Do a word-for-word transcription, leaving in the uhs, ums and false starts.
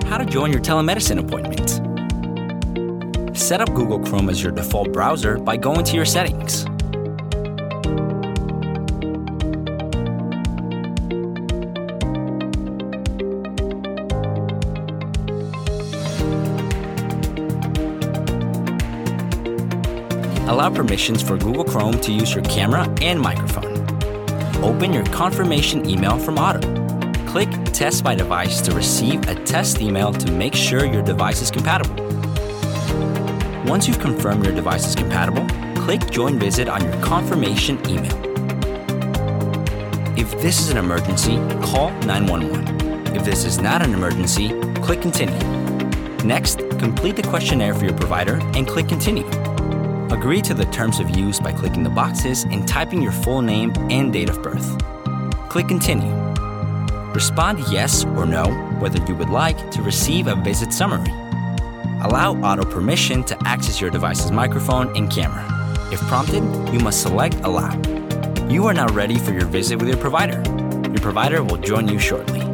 how to join your telemedicine appointment. Set up Google Chrome as your default browser by going to your settings. Allow permissions for Google Chrome to use your camera and microphone. Open your confirmation email from Otto. Click Test My Device to receive a test email to make sure your device is compatible. Once you've confirmed your device is compatible, click Join Visit on your confirmation email. If this is an emergency, call nine one one. If this is not an emergency, click Continue. Next, complete the questionnaire for your provider and click Continue. Agree to the terms of use by clicking the boxes and typing your full name and date of birth. Click Continue. Respond yes or no whether you would like to receive a visit summary. Allow Otto permission to access your device's microphone and camera. If prompted, you must select Allow. You are now ready for your visit with your provider. Your provider will join you shortly.